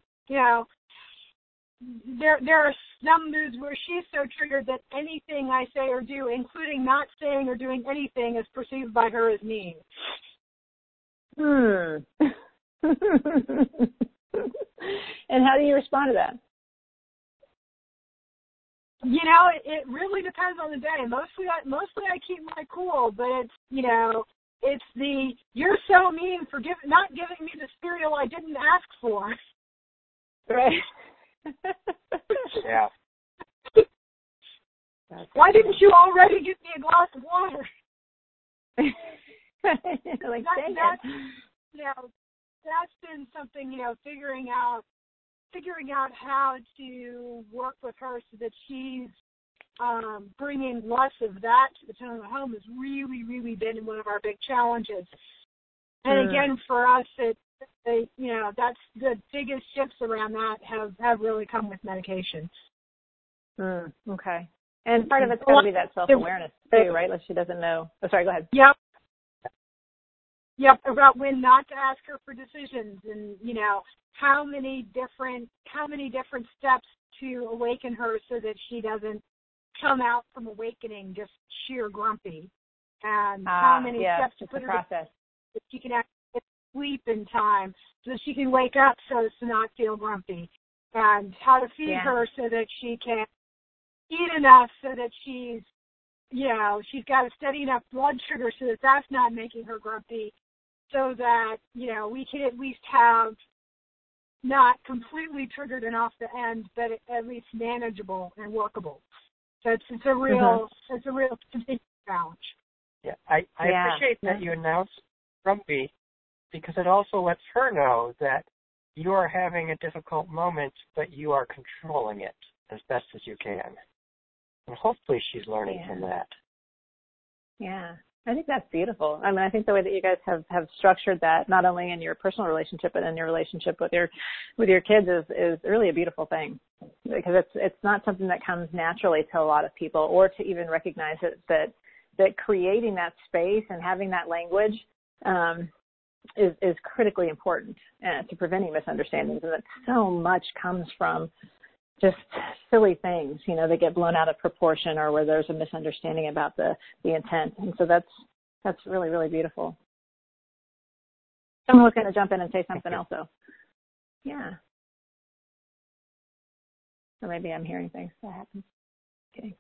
There are some moods where she's so triggered that anything I say or do, including not saying or doing anything, is perceived by her as mean. And how do you respond to that? It really depends on the day. Mostly I keep my cool, but it's the "you're so mean for not giving me the cereal I didn't ask for." Right. Yeah. Why didn't you already get me a glass of water? Like, that's been something, figuring out how to work with her so that she's bringing less of that to the tone of the home has really, really been one of our big challenges. And again, for us, that's the biggest shifts around that have really come with medication. Okay. And part of it's got to be that self-awareness too, right? Like she doesn't know. Oh, sorry, go ahead. Yep, about when not to ask her for decisions, and how many different steps to awaken her so that she doesn't come out from awakening just sheer grumpy, and how many steps to put her process so that she can actually get sleep in time so that she can wake up so as to not feel grumpy, and how to feed her so that she can eat enough so that she's got a steady enough blood sugar so that that's not making her grumpy, so that, we can at least have not completely triggered and off the end, but at least manageable and workable. So it's a real continuing challenge. Yeah, I appreciate that you announced grumpy, because it also lets her know that you are having a difficult moment, but you are controlling it as best as you can. And hopefully she's learning from that. Yeah, I think that's beautiful. I mean, I think the way that you guys have structured that, not only in your personal relationship, but in your relationship with your kids is really a beautiful thing, because it's not something that comes naturally to a lot of people, or to even recognize that creating that space and having that language is critically important to preventing misunderstandings, and that so much comes from just silly things, that get blown out of proportion, or where there's a misunderstanding about the intent. And so that's really, really beautiful. Someone was going to jump in and say something else, though. Yeah. Or maybe I'm hearing things that happen. Okay.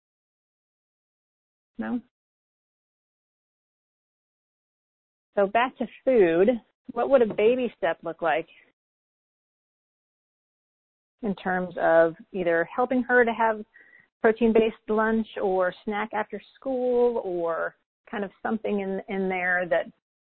No? So back to food. What would a baby step look like in terms of either helping her to have protein-based lunch or snack after school, or kind of something in there that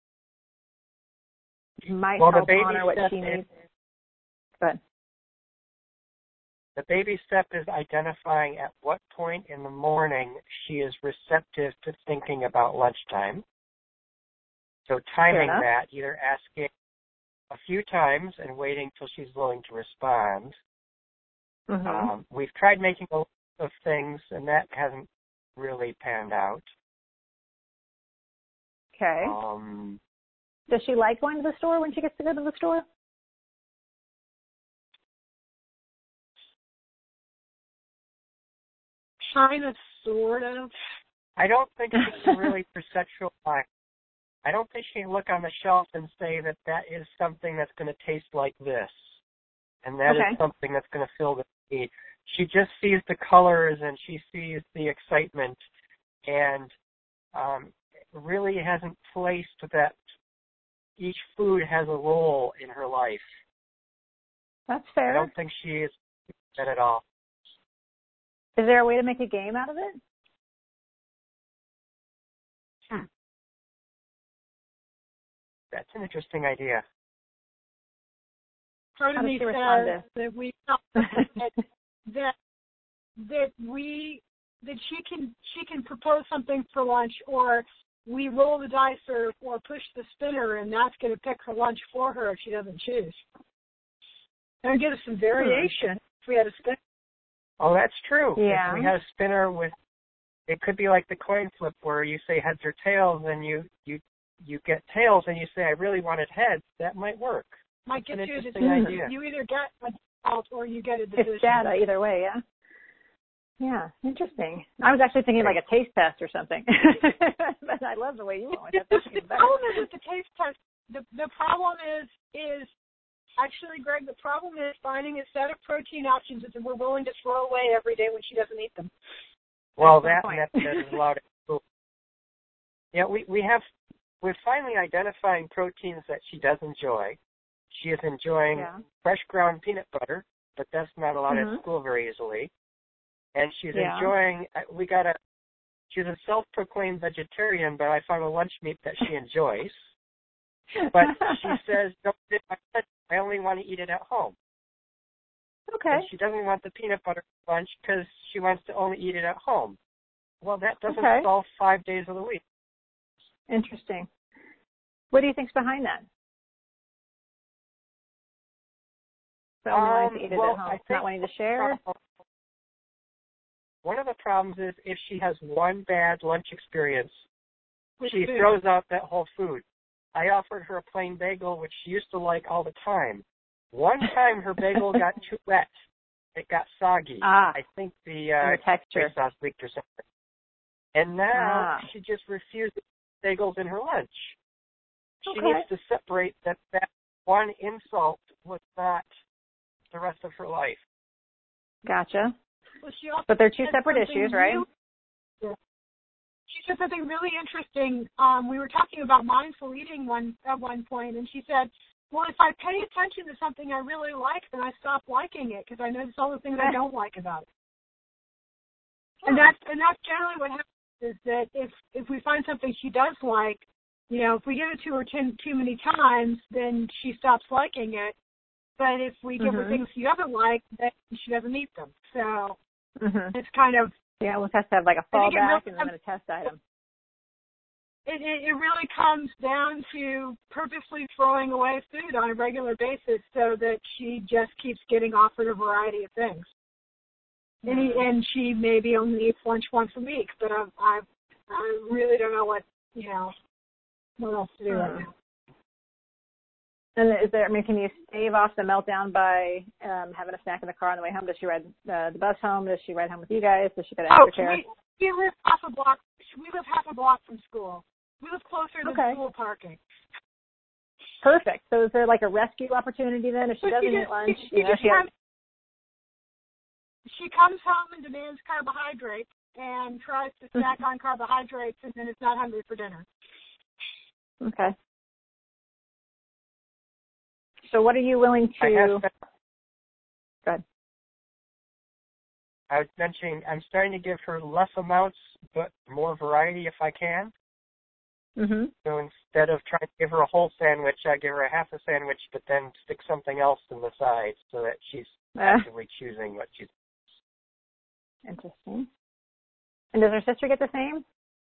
might help honor what she needs? Go ahead. The baby step is identifying at what point in the morning she is receptive to thinking about lunchtime. So timing that, either asking a few times and waiting till she's willing to respond. We've tried making a list of things, and that hasn't really panned out. Okay. Does she like going to the store when she gets to go to the store? Kind of, sort of. I don't think she can really perceptualize. I don't think she can look on the shelf and say that that is something that's going to taste like this, and that is something that's going to fill the need. She just sees the colors and she sees the excitement, and really hasn't placed that each food has a role in her life. That's fair. I don't think she is that at all. Is there a way to make a game out of it? That's an interesting idea. Part of me says that we that she can propose something for lunch, or we roll the dice or push the spinner, and that's going to pick her lunch for her if she doesn't choose. And give us some variation if we had a spinner. Oh, that's true. Yeah. If we had a spinner it could be like the coin flip where you say heads or tails, and you get tails, and you say, I really wanted heads. That might work. Might get an you a interesting decision. idea. You either get a result or you get a decision. It's data either way, yeah. Yeah, interesting. I was actually thinking like a taste test or something. But I love the way you went with it. The problem is with the taste test, the problem is actually, Greg, the problem is finding a set of protein options that we're willing to throw away every day when she doesn't eat them. Well, that is a lot of yeah, we're finally identifying proteins that she does enjoy. She is enjoying fresh ground peanut butter, but that's not allowed at school very easily. And she's enjoying, she's a self-proclaimed vegetarian, but I found a lunch meat that she enjoys. But she says, I only want to eat it at home. Okay. And she doesn't want the peanut butter lunch because she wants to only eat it at home. Well, that doesn't solve 5 days of the week. Interesting. What do you think's behind that? So only wanting to eat it at home, not wanting to share? One of the problems is if she has one bad lunch experience, she throws out that whole food. I offered her a plain bagel, which she used to like all the time. One time her bagel got too wet. It got soggy. I think the texture sauce leaked or something. And now she just refuses bagels in her lunch. She needs to separate that one insult was not the rest of her life. Gotcha. Well, but they're two separate issues, right? She said something really interesting. We were talking about mindful eating at one point, and she said, well, if I pay attention to something I really like, then I stop liking it because I notice all the things I don't like about it. And that's generally what happens, is that if we find something she does like, if we give it to her too many times, then she stops liking it. But if we give her things she doesn't like, then she doesn't eat them. So it's kind of... Yeah, we'll have to have like a fallback and then a test item. It really comes down to purposely throwing away food on a regular basis so that she just keeps getting offered a variety of things. And she maybe only eats lunch once a week, but I really don't know what else to do right now. And can you stave off the meltdown by having a snack in the car on the way home? Does she ride the bus home? Does she ride home with you guys? Does she get an extra chair? We live half a block. We live half a block from school. We live closer to school parking. Perfect. So is there like a rescue opportunity then if she doesn't eat lunch? She comes home and demands carbohydrates and tries to snack on carbohydrates, and then is not hungry for dinner. Okay. So what are you willing to... Go ahead. I was mentioning I'm starting to give her less amounts but more variety if I can. So instead of trying to give her a whole sandwich, I give her a half a sandwich but then stick something else in the sides so that she's actively choosing what she's... Interesting. And does her sister get the same?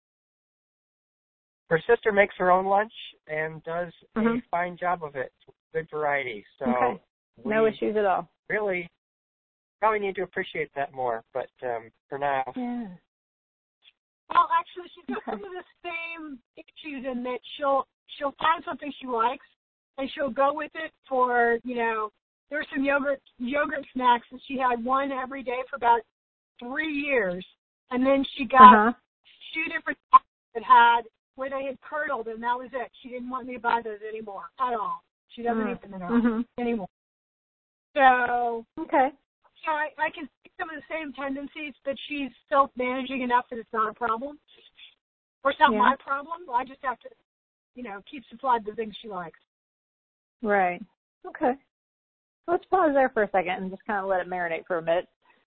Her sister makes her own lunch and does a fine job of it. Good variety. So no issues at all. Really, probably need to appreciate that more. But for now, Well, actually, she's got some of the same issues in that she'll find something she likes and she'll go with it for There's some yogurt snacks, and she had one every day for about 3 years, and then she got 2 different snacks that had where they had curdled, and that was it. She didn't want me to buy those anymore at all. She doesn't eat them at all anymore. So, okay. So I can see some of the same tendencies, but she's self-managing enough that it's not a problem. Or it's not my problem. I just have to, keep supplied the things she likes. Right. Okay. Let's pause there for a second and just kind of let it marinate for a bit.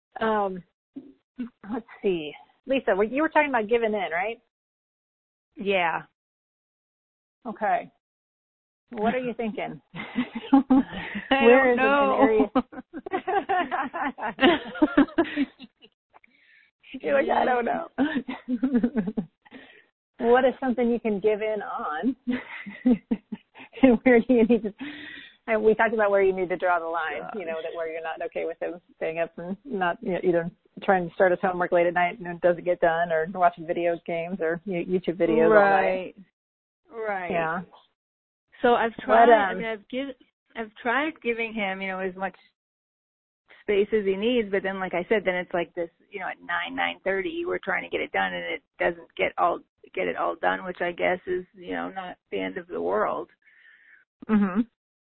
Let's see. Lisa, you were talking about giving in, right? Yeah. Okay. What are you thinking? Where is it an area? You're like, I don't know. What is something you can give in on? And where do you need to? And we talked about where you need to draw the line. That where you're not okay with him staying up and not either trying to start his homework late at night and it doesn't get done, or watching video games or YouTube videos all night. Right. Yeah. So I've tried. I've tried giving him, as much space as he needs. But then, like I said, then it's like this, at 9:30, we're trying to get it done, and it doesn't get it all done, which I guess is, not the end of the world. Mhm.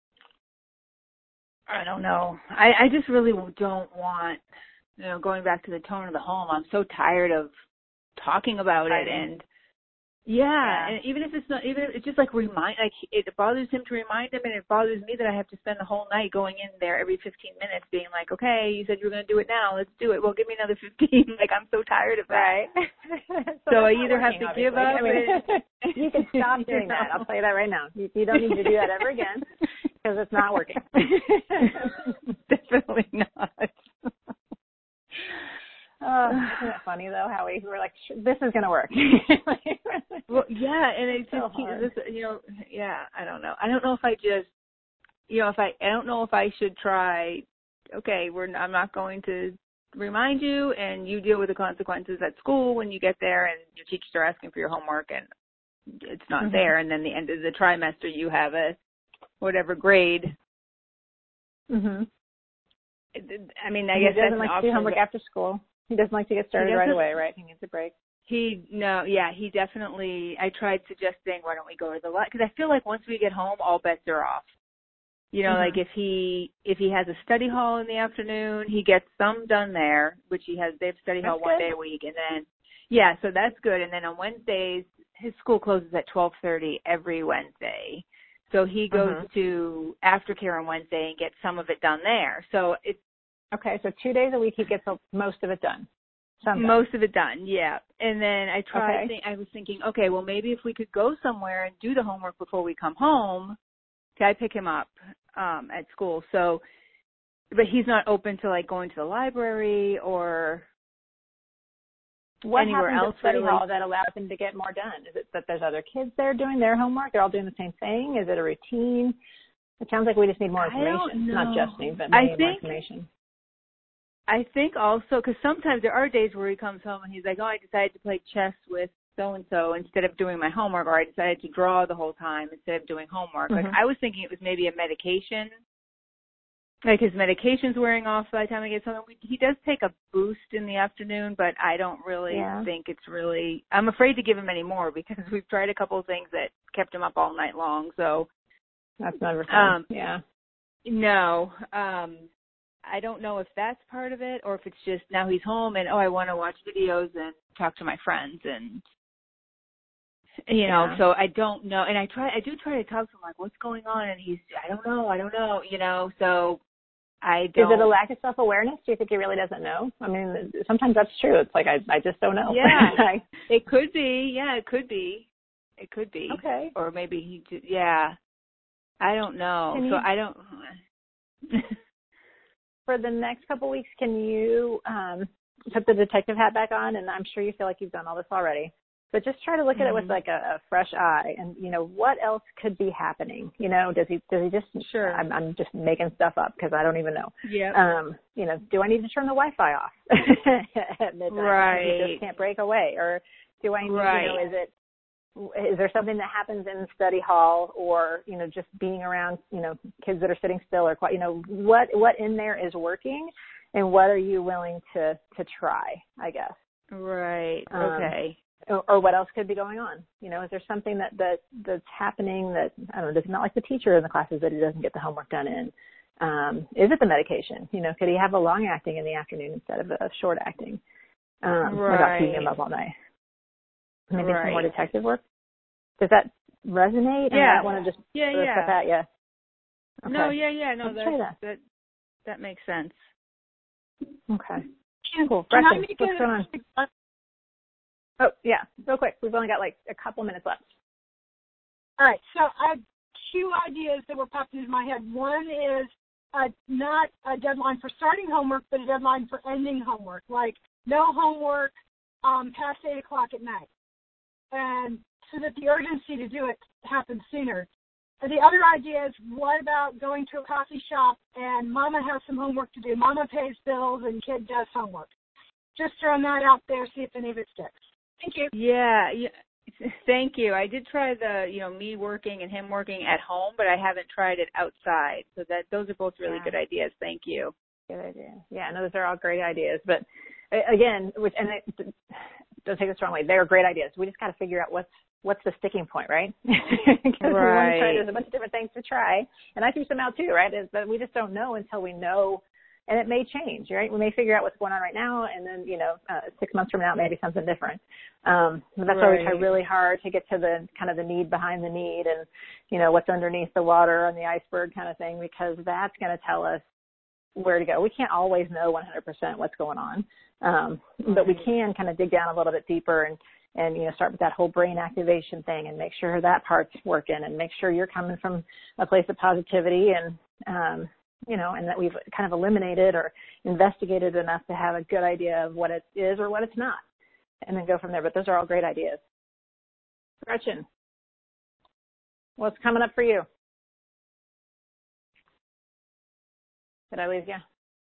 I don't know. I just really don't want, going back to the tone of the home. I'm so tired of talking about it, and and even if it's not, even if it's just like it bothers him to remind him, and it bothers me that I have to spend the whole night going in there every 15 minutes being like, okay, you said you were going to do it now, let's do it. Well, give me another 15. Like, I'm so tired of that. Right. so I either have to give up. You can stop doing that. I'll tell you that right now. You don't need to do that ever again because it's not working. Definitely not. Isn't it funny though how we were like, this is going to work? Well, yeah, and it's so just I don't know. I don't know if I just, I don't know if I should try. Okay, I'm not going to remind you, and you deal with the consequences at school when you get there, and your teachers are asking for your homework, and it's not there, and then the end of the trimester you have a whatever grade. Mhm. I mean, I guess he doesn't like to do homework after school. He doesn't like to get started right away, right? He needs a break. He definitely, I tried suggesting, why don't we go to the because I feel like once we get home, all bets are off. Like if he has a study hall in the afternoon, he gets some done there, which he has, they have study hall one day a week. And then, so that's good. And then on Wednesdays, his school closes at 12:30 every Wednesday. So he goes to aftercare on Wednesday and gets some of it done there. So it's, okay, so 2 days a week he gets most of it done. Most of it done, yeah. And then I tried, I was thinking, okay, well, maybe if we could go somewhere and do the homework before we come home, I pick him up at school. So, but he's not open to like going to the library or anywhere else. What happens at study hall that allows him to get more done? Is it that there's other kids there doing their homework? They're all doing the same thing? Is it a routine? It sounds like we just need more information. I don't know. Not just me, but more information. I think also, because sometimes there are days where he comes home and he's like, oh, I decided to play chess with so-and-so instead of doing my homework, or I decided to draw the whole time instead of doing homework. Like, I was thinking it was maybe a medication. Like, his medication's wearing off by the time he gets home. He does take a boost in the afternoon, but I don't really think it's really, I'm afraid to give him any more because we've tried a couple of things that kept him up all night long, so. That's never fun. No. I don't know if that's part of it or if it's just now he's home and, I want to watch videos and talk to my friends and, so I don't know. And I do try to talk to him like, what's going on? And he's, I don't know, so I don't. Is it a lack of self-awareness? Do you think he really doesn't know? I mean, sometimes that's true. It's like, I just don't know. Yeah, it could be. Yeah, it could be. It could be. Okay. Or maybe he just, I don't know. I don't. For the next couple weeks, can you put the detective hat back on? And I'm sure you feel like you've done all this already. But just try to look at it with like a fresh eye and, what else could be happening? Does he just, I'm just making stuff up because I don't even know. Yeah. Do I need to turn the Wi-Fi off at midnight? Right. You just can't break away. Or do I need, is there something that happens in study hall or, just being around, kids that are sitting still or quiet, what in there is working and what are you willing to try, I guess? Right. Okay. or what else could be going on? You know, is there something that's happening that, I don't know, does he not like the teacher in the classes that he doesn't get the homework done in? Is it the medication? You know, could he have a long acting in the afternoon instead of a short acting? Without keeping him up all night? Maybe some more detective work? Does that resonate? Yeah. I want to just yeah. that, yeah. Okay. No, yeah. No, that makes sense. Okay. Cool. Can I make what's going on? Oh, yeah. Real quick. We've only got like a couple minutes left. All right. So I have two ideas that were popped into my head. One is not a deadline for starting homework, but a deadline for ending homework. Like no homework past 8 o'clock at night. And so that the urgency to do it happens sooner. And the other idea is, what about going to a coffee shop and Mama has some homework to do? Mama pays bills and kid does homework. Just throwing that out there, see if any of it sticks. Thank you. Yeah. Thank you. I did try me working and him working at home, but I haven't tried it outside. So those are both really good ideas. Thank you. Good idea. Yeah, no, those are all great ideas. But again, don't take this the wrong way. They're great ideas. We just got to figure out what's the sticking point, right? There's a bunch of different things to try, and I threw some out too, right? But we just don't know until we know, and it may change, right? We may figure out what's going on right now, and then 6 months from now, maybe something different. But that's why we try really hard to get to the kind of the need behind the need, and what's underneath the water and the iceberg kind of thing, because that's going to tell us where to go. We can't always know 100% what's going on, but we can kind of dig down a little bit deeper and start with that whole brain activation thing and make sure that part's working and make sure you're coming from a place of positivity and that we've kind of eliminated or investigated enough to have a good idea of what it is or what it's not, and then go from there. But those are all great ideas. Gretchen, what's coming up for you? Did I lose you?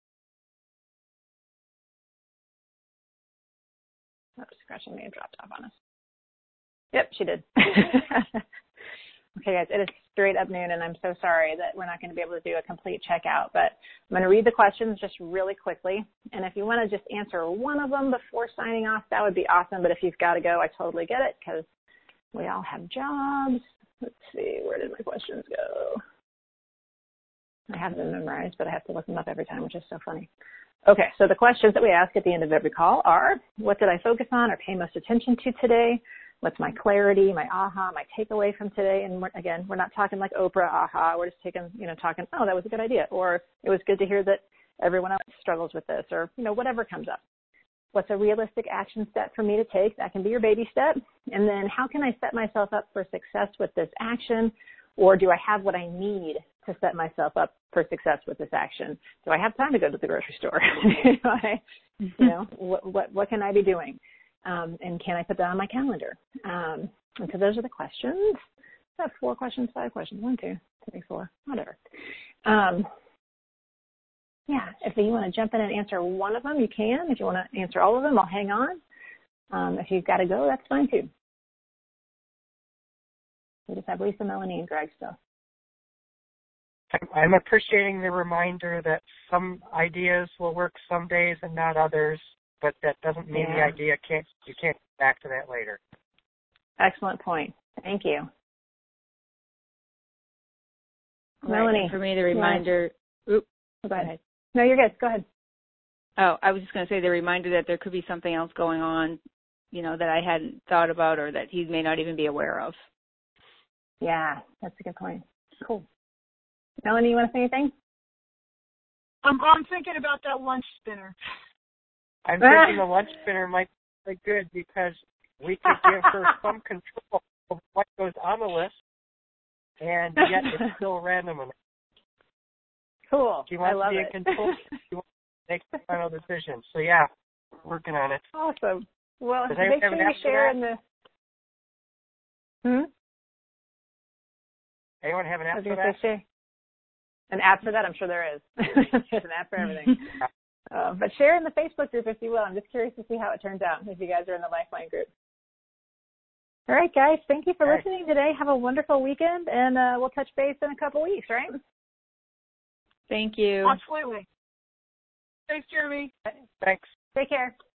Oops, Gretchen may have dropped off on us. Yep, she did. Okay, guys, it is straight up noon, and I'm so sorry that we're not going to be able to do a complete checkout, but I'm going to read the questions just really quickly, and if you want to just answer one of them before signing off, that would be awesome, but if you've got to go, I totally get it, because we all have jobs. Let's see, where did my questions go? I have them memorized, but I have to look them up every time, which is so funny. Okay, so the questions that we ask at the end of every call are, what did I focus on or pay most attention to today? What's my clarity, my aha, my takeaway from today? And we're not talking like Oprah aha. We're just talking, oh, that was a good idea. Or it was good to hear that everyone else struggles with this, or, whatever comes up. What's a realistic action step for me to take? That can be your baby step. And then how can I set myself up for success with this action? Or do I have what I need to set myself up for success with this action? Do I have time to go to the grocery store? What can I be doing? And can I put that on my calendar? And so those are the questions. I have 4 questions, 5 questions, 1, 2, 3, 4, whatever. If you want to jump in and answer one of them, you can. If you want to answer all of them, I'll hang on. If you've got to go, that's fine too. We just have Lisa, Melanie, and Greg still. I'm appreciating the reminder that some ideas will work some days and not others, but that doesn't mean the idea you can't get back to that later. Excellent point. Thank you. Right. Melanie. For me, the reminder. Go ahead. No, you're good. Go ahead. Oh, I was just going to say the reminder that there could be something else going on, that I hadn't thought about or that he may not even be aware of. Yeah, that's a good point. Cool. Melanie, you want to say anything? I'm thinking about that lunch spinner. I'm thinking the lunch spinner might be good because we could give her some control of what goes on the list, and yet it's still random enough. Cool. She wants to be in control. She wants to make the final decision. So, working on it. Awesome. Well, make sure you share in the... Anyone have an app for that? An app for that? I'm sure there is. There's an app for everything. But share in the Facebook group if you will. I'm just curious to see how it turns out if you guys are in the Lifeline group. All right, guys. Thank you for listening today. Have a wonderful weekend, and we'll touch base in a couple weeks, right? Thank you. Absolutely. Thanks, Jeremy. Thanks. Take care.